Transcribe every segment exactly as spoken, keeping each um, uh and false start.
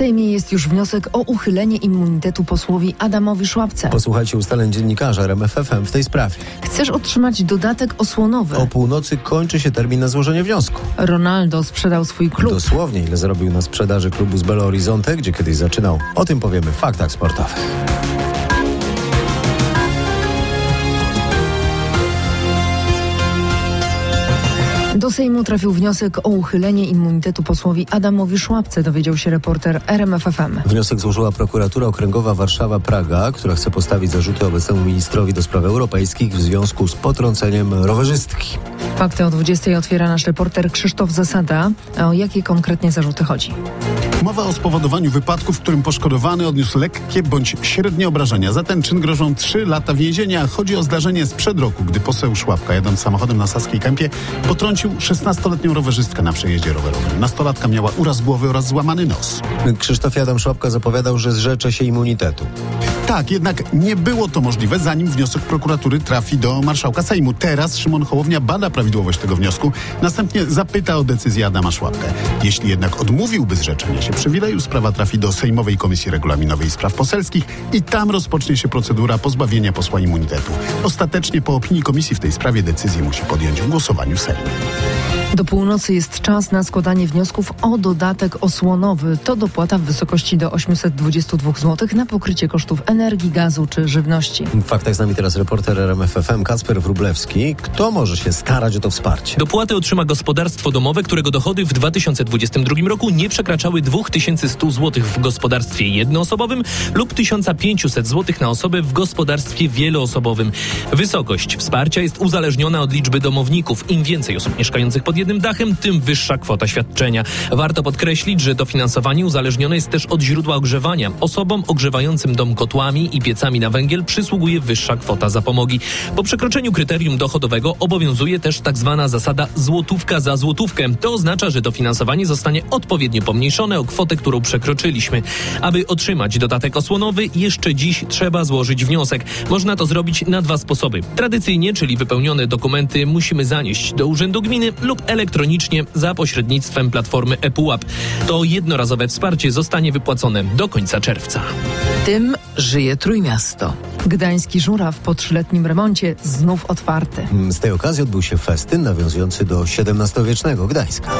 Sejmie jest już wniosek o uchylenie immunitetu posłowi Adamowi Szłapce. Posłuchajcie ustaleń dziennikarza R M F F M w tej sprawie. Chcesz otrzymać dodatek osłonowy. O północy kończy się termin na złożenie wniosku. Ronaldo sprzedał swój klub. Dosłownie ile zarobił na sprzedaży klubu z Belo Horizonte, gdzie kiedyś zaczynał. O tym powiemy w faktach sportowych. Do Sejmu trafił wniosek o uchylenie immunitetu posłowi Adamowi Szłapce, dowiedział się reporter R M F F M. Wniosek złożyła prokuratura okręgowa Warszawa-Praga, która chce postawić zarzuty obecnemu ministrowi do spraw europejskich w związku z potrąceniem rowerzystki. Fakty o dwudziestej otwiera nasz reporter Krzysztof Zasada. A o jakie konkretnie zarzuty chodzi? Mowa o spowodowaniu wypadku, w którym poszkodowany odniósł lekkie bądź średnie obrażenia. Za ten czyn grożą trzy lata więzienia. Chodzi o zdarzenie sprzed roku, gdy poseł Szłapka, jadąc samochodem na Saskiej Kępie, potrącił szesnastoletnią rowerzystkę na przejeździe rowerowym. Nastolatka miała uraz głowy oraz złamany nos. Krzysztof Adam Szłapka zapowiadał, że zrzecze się immunitetu. Tak, jednak nie było to możliwe, zanim wniosek prokuratury trafi do marszałka Sejmu. Teraz Szymon Hołownia bada prawidłowość tego wniosku, następnie zapyta o decyzję Adama Szłapkę. Jeśli jednak odmówiłby zrzeczenia się przywileju, sprawa trafi do Sejmowej Komisji Regulaminowej i Spraw Poselskich i tam rozpocznie się procedura pozbawienia posła immunitetu. Ostatecznie po opinii komisji w tej sprawie decyzję musi podjąć w głosowaniu Sejmu. Do północy jest czas na składanie wniosków o dodatek osłonowy. To dopłata w wysokości do osiemset dwadzieścia dwa złotych na pokrycie kosztów energii, gazu czy żywności. W faktach z nami teraz reporter R M F F M Kacper Wróblewski. Kto może się starać o to wsparcie? Dopłaty otrzyma gospodarstwo domowe, którego dochody w dwa tysiące dwudziestym drugim roku nie przekraczały dwa tysiące sto złotych w gospodarstwie jednoosobowym lub tysiąc pięćset złotych na osobę w gospodarstwie wieloosobowym. Wysokość wsparcia jest uzależniona od liczby domowników. Im więcej osób mieszkających pod jednym dachem, tym wyższa kwota świadczenia. Warto podkreślić, że dofinansowanie uzależnione jest też od źródła ogrzewania. Osobom ogrzewającym dom kotłami i piecami na węgiel przysługuje wyższa kwota zapomogi. Po przekroczeniu kryterium dochodowego obowiązuje też tak zwana zasada złotówka za złotówkę. To oznacza, że dofinansowanie zostanie odpowiednio pomniejszone o kwotę, którą przekroczyliśmy. Aby otrzymać dodatek osłonowy, jeszcze dziś trzeba złożyć wniosek. Można to zrobić na dwa sposoby. Tradycyjnie, czyli wypełnione dokumenty musimy zanieść do Urzędu Gminy lub elektronicznie za pośrednictwem platformy ePUAP. To jednorazowe wsparcie zostanie wypłacone do końca czerwca. Tym żyje Trójmiasto. Gdański Żuraw po trzyletnim remoncie znów otwarty. Z tej okazji odbył się festyn nawiązujący do siedemnastowiecznego Gdańska.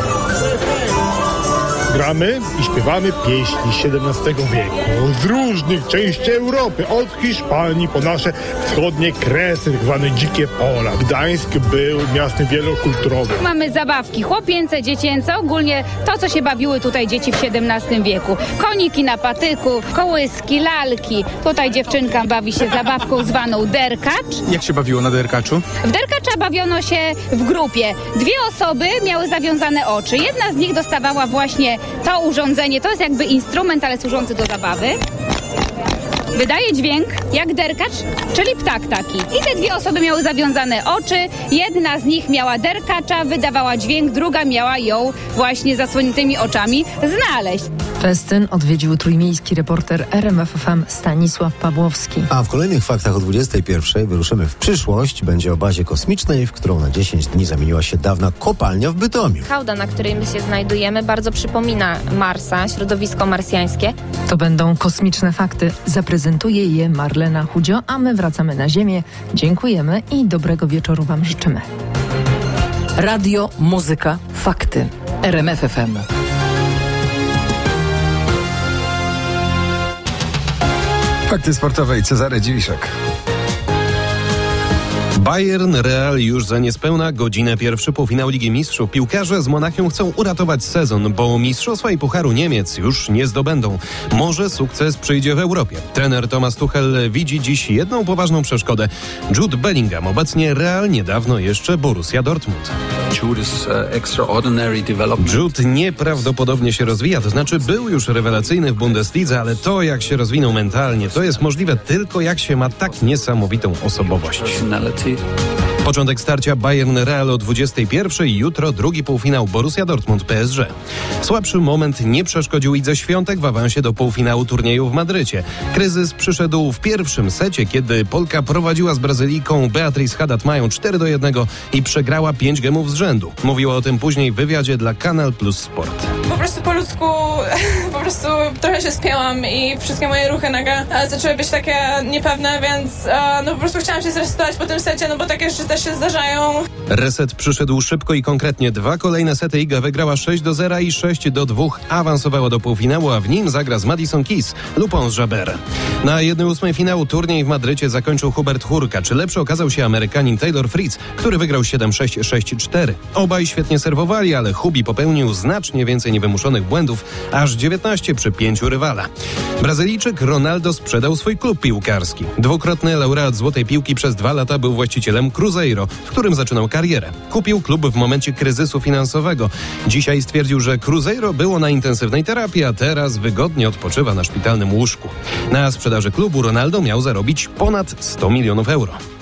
Gramy i śpiewamy pieśni z siedemnastego wieku z różnych części Europy, od Hiszpanii po nasze wschodnie kresy, tak zwane dzikie pola. Gdańsk był miastem wielokulturowym. Mamy zabawki chłopięce, dziecięce, ogólnie to, co się bawiły tutaj dzieci w siedemnastym wieku. Koniki na patyku, kołyski, lalki. Tutaj dziewczynka bawi się zabawką zwaną derkacz. Jak się bawiło na derkaczu? W derkacza bawiono się w grupie. Dwie osoby miały zawiązane oczy. Jedna z nich dostawała właśnie to urządzenie, to jest jakby instrument, ale służący do zabawy. Wydaje dźwięk jak derkacz, czyli ptak taki. I te dwie osoby miały zawiązane oczy. Jedna z nich miała derkacza, wydawała dźwięk, druga miała ją właśnie zasłoniętymi oczami znaleźć. Festyn odwiedził trójmiejski reporter R M F F M Stanisław Pawłowski. A w kolejnych faktach o dwudziestej pierwszej wyruszymy w przyszłość. Będzie o bazie kosmicznej, w którą na dziesięć dni zamieniła się dawna kopalnia w Bytomiu. Hałda, na której my się znajdujemy, bardzo przypomina Marsa, środowisko marsjańskie. To będą kosmiczne fakty. Zaprezentuje je Marlena Chudzio, a my wracamy na Ziemię. Dziękujemy i dobrego wieczoru Wam życzymy. Radio, muzyka, fakty. R M F F M. Fakty sportowe i Cezary Dziwiszek. Bayern Real już za niespełna godzinę pierwszy półfinał Ligi Mistrzów. Piłkarze z Monachium chcą uratować sezon, bo mistrzostwa i Pucharu Niemiec już nie zdobędą. Może sukces przyjdzie w Europie. Trener Thomas Tuchel widzi dziś jedną poważną przeszkodę. Jude Bellingham, obecnie Real, niedawno jeszcze Borussia Dortmund. Jude nieprawdopodobnie się rozwija, to znaczy był już rewelacyjny w Bundeslidze, ale to jak się rozwinął mentalnie, to jest możliwe tylko jak się ma tak niesamowitą osobowość. Początek starcia Bayern-Real o dwudziestej pierwszej, jutro drugi półfinał Borussia Dortmund-P S G. Słabszy moment nie przeszkodził Idze Świątek w awansie do półfinału turnieju w Madrycie. Kryzys przyszedł w pierwszym secie, kiedy Polka prowadziła z Brazylijką Beatriz Haddad-Mają cztery do jednego i przegrała pięć gemów z rzędu. Mówiła o tym później w wywiadzie dla Kanal Plus Sport. po prostu po ludzku po prostu trochę się spięłam i wszystkie moje ruchy nagle zaczęły być takie niepewne, więc no po prostu chciałam się zresetować po tym secie, no bo takie rzeczy też się zdarzają. Reset przyszedł szybko i konkretnie. Dwa kolejne sety Iga wygrała sześć do zera i sześć do dwóch. Awansowała do półfinału, a w nim zagra z Madison Keys lub z Jabeur. Na jednej ósmej finału turniej w Madrycie zakończył Hubert Hurkacz. Lepszy okazał się Amerykanin Taylor Fritz, który wygrał siedem sześć, sześć cztery. Obaj świetnie serwowali, ale Hubi popełnił znacznie więcej niewymuszonych błędów, aż dziewiętnaście przy pięciu rywala. Brazylijczyk Ronaldo sprzedał swój klub piłkarski. Dwukrotny laureat Złotej Piłki przez dwa lata był właścicielem Cruzeiro, w którym zaczynał karierę. Kupił klub w momencie kryzysu finansowego. Dzisiaj stwierdził, że Cruzeiro było na intensywnej terapii, a teraz wygodnie odpoczywa na szpitalnym łóżku. Na sprzedaży klubu Ronaldo miał zarobić ponad sto milionów euro.